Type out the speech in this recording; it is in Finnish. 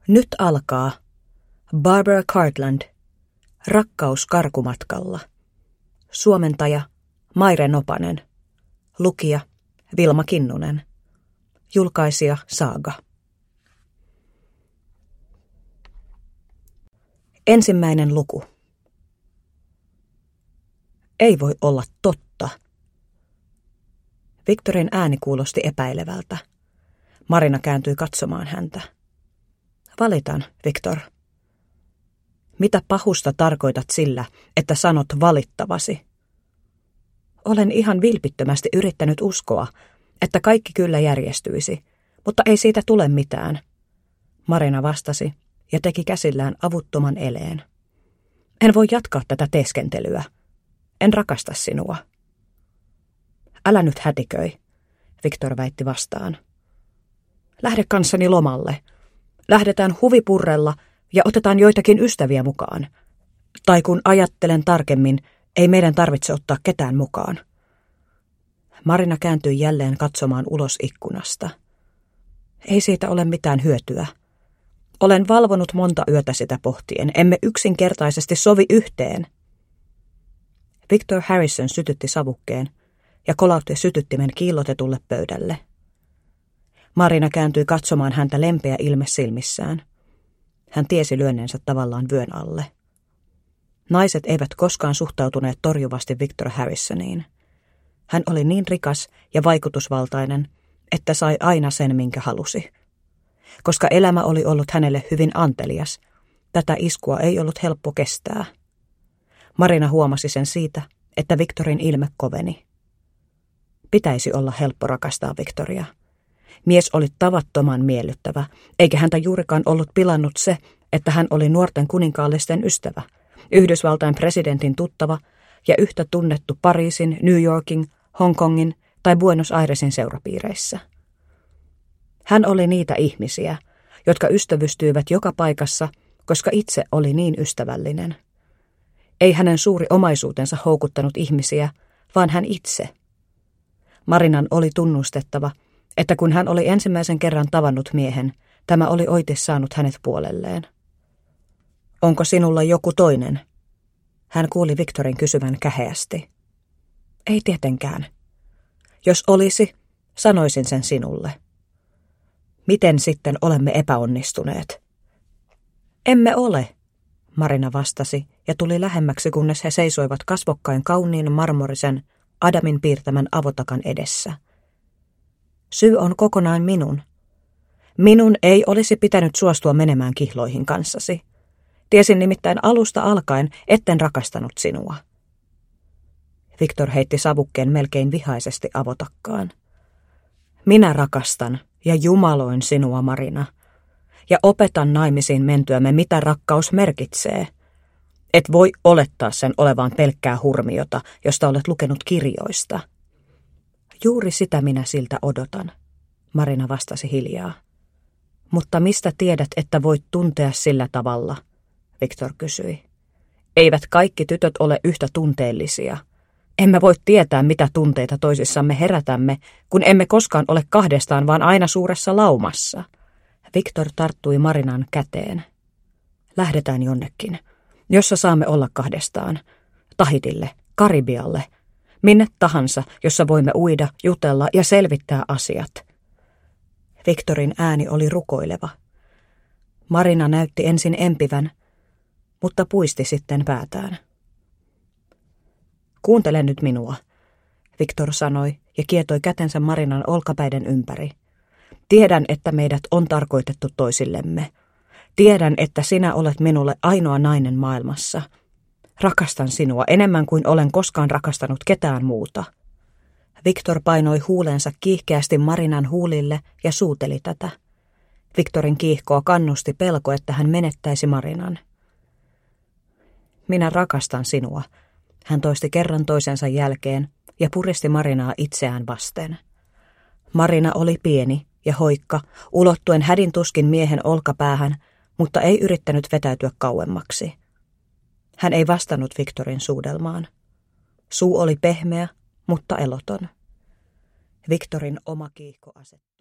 Nyt alkaa Barbara Cartland, Rakkaus karkumatkalla. Suomentaja Maire Nopanen. Lukija Vilma Kinnunen. Julkaisija Saaga. Ensimmäinen luku. Ei voi olla totta. Victorin ääni kuulosti epäilevältä. Marina kääntyi katsomaan häntä. Valitan, Victor. Mitä pahusta tarkoitat sillä, että sanot valittavasi? Olen ihan vilpittömästi yrittänyt uskoa, että kaikki kyllä järjestyisi, mutta ei siitä tule mitään. Marina vastasi ja teki käsillään avuttoman eleen. En voi jatkaa tätä teeskentelyä. En rakasta sinua. Älä nyt hätiköi, Victor väitti vastaan. Lähde kanssani lomalle. Lähdetään huvipurrella ja otetaan joitakin ystäviä mukaan. Tai kun ajattelen tarkemmin, ei meidän tarvitse ottaa ketään mukaan. Marina kääntyi jälleen katsomaan ulos ikkunasta. Ei siitä ole mitään hyötyä. Olen valvonut monta yötä sitä pohtien. Emme yksinkertaisesti sovi yhteen. Victor Harrison sytytti savukkeen ja kolautti sytyttimen kiillotetulle pöydälle. Marina kääntyi katsomaan häntä lempeä ilme silmissään. Hän tiesi lyönneensä tavallaan vyön alle. Naiset eivät koskaan suhtautuneet torjuvasti Victor Harrisoniin. Hän oli niin rikas ja vaikutusvaltainen, että sai aina sen, minkä halusi. Koska elämä oli ollut hänelle hyvin antelias, tätä iskua ei ollut helppo kestää. Marina huomasi sen siitä, että Victorin ilme koveni. Pitäisi olla helppo rakastaa Victoria. Mies oli tavattoman miellyttävä, eikä häntä juurikaan ollut pilannut se, että hän oli nuorten kuninkaallisten ystävä, Yhdysvaltain presidentin tuttava ja yhtä tunnettu Pariisin, New Yorkin, Hongkongin tai Buenos Airesin seurapiireissä. Hän oli niitä ihmisiä, jotka ystävystyivät joka paikassa, koska itse oli niin ystävällinen. Ei hänen suuri omaisuutensa houkuttanut ihmisiä, vaan hän itse. Marinan oli tunnustettava, että kun hän oli ensimmäisen kerran tavannut miehen, tämä oli oitis saanut hänet puolelleen. Onko sinulla joku toinen? Hän kuuli Victorin kysyvän käheästi. Ei tietenkään. Jos olisi, sanoisin sen sinulle. Miten sitten olemme epäonnistuneet? Emme ole, Marina vastasi ja tuli lähemmäksi, kunnes he seisoivat kasvokkain kauniin marmorisen Adamin piirtämän avotakan edessä. Syy on kokonaan minun. Minun ei olisi pitänyt suostua menemään kihloihin kanssasi. Tiesin nimittäin alusta alkaen, etten rakastanut sinua. Victor heitti savukkeen melkein vihaisesti avotakkaan. Minä rakastan ja jumaloin sinua, Marina. Ja opetan naimisiin mentyämme, mitä rakkaus merkitsee. Et voi olettaa sen olevan pelkkää hurmiota, josta olet lukenut kirjoista. Juuri sitä minä siltä odotan, Marina vastasi hiljaa. Mutta mistä tiedät, että voit tuntea sillä tavalla, Victor kysyi. Eivät kaikki tytöt ole yhtä tunteellisia. Emme voi tietää, mitä tunteita toisissamme herätämme, kun emme koskaan ole kahdestaan, vaan aina suuressa laumassa. Victor tarttui Marinan käteen. Lähdetään jonnekin, jossa saamme olla kahdestaan. Tahitille, Karibialle, minne tahansa, jossa voimme uida, jutella ja selvittää asiat. Victorin ääni oli rukoileva. Marina näytti ensin empivän, mutta puisti sitten päätään. Kuuntele nyt minua, Victor sanoi ja kietoi kätensä Marinan olkapäiden ympäri. Tiedän, että meidät on tarkoitettu toisillemme. Tiedän, että sinä olet minulle ainoa nainen maailmassa. Rakastan sinua enemmän kuin olen koskaan rakastanut ketään muuta. Victor painoi huulensa kiihkeästi Marinan huulille ja suuteli tätä. Victorin kiihkoa kannusti pelko, että hän menettäisi Marinan. Minä rakastan sinua, hän toisti kerran toisensa jälkeen ja puristi Marinaa itseään vasten. Marina oli pieni ja hoikka, ulottuen hädin tuskin miehen olkapäähän, mutta ei yrittänyt vetäytyä kauemmaksi. Hän ei vastannut Victorin suudelmaan. Suu oli pehmeä, mutta eloton. Victorin oma kiihko asettui.